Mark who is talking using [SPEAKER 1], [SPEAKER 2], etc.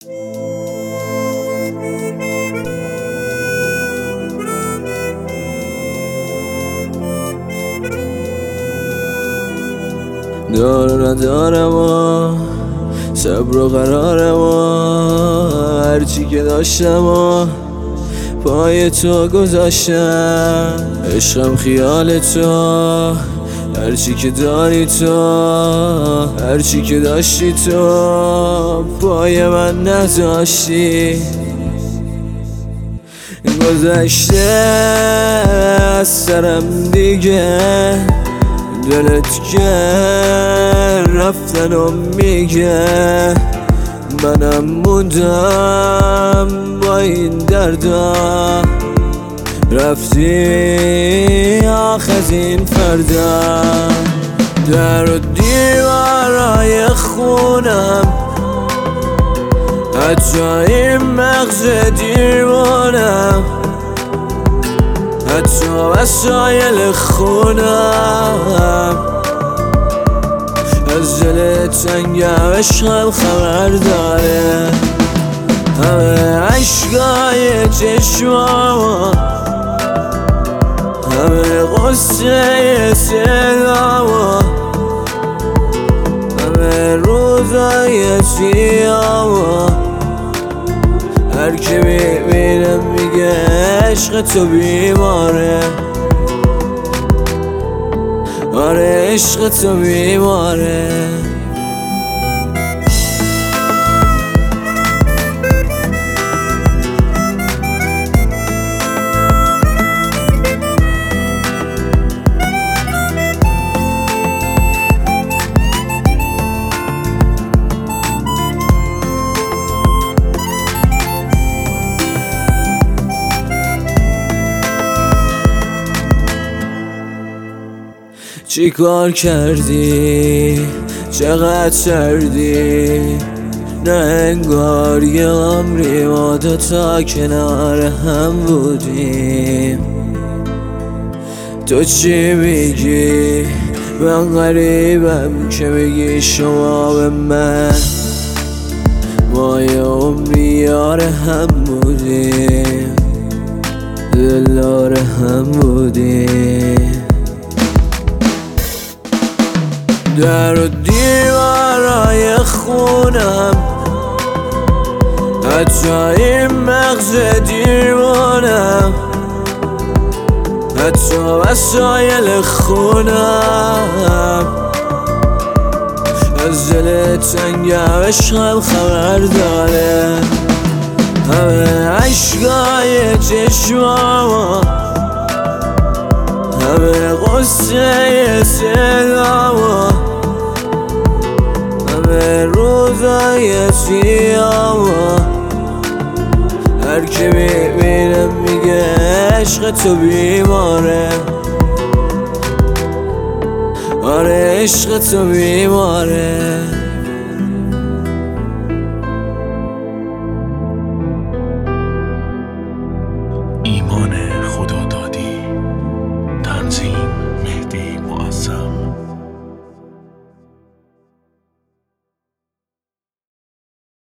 [SPEAKER 1] دار ندارم و صبر و قرارم و هرچی که داشتم و پای تو گذاشتم. عشقم خیال تو، هرچی که داری تو، هرچی که داشتی تو پای من نذاشتی. گذشته از سرم دیگه، دلت که رفتن و میگه منم موندم با این دردا. رفتی آخ از این فردا، در و دیوارای خونم، حتی این مغز دیوانم، حتی وسایل خونم از دل تنگم عشقم خبر داره. همه عشقای چشمام، همه قصه صدام، همه روزای سیام، هر که میبینم میگه عشق تو بیماره. آره عشق تو بیماره. چی کار کردی؟ چقدر سردی؟ نه انگار یه عمری ما دوتا کنار هم بودیم. تو چی میگی؟ من غریبم که میگی شما به من، ما یه عمری یار هم بودیم، دلدار هم بودیم. در و دیوارای خونم، حتی این مغز دیوانم، حتی وسایل خونم از دل تنگم عشقم خبر داره. همه عشقای چشمام، همه قصه صدام، همه روزای سیام، هر که میبینم میگه عشق تو بیماره. آره عشق تو بیماره.
[SPEAKER 2] ایمان خدا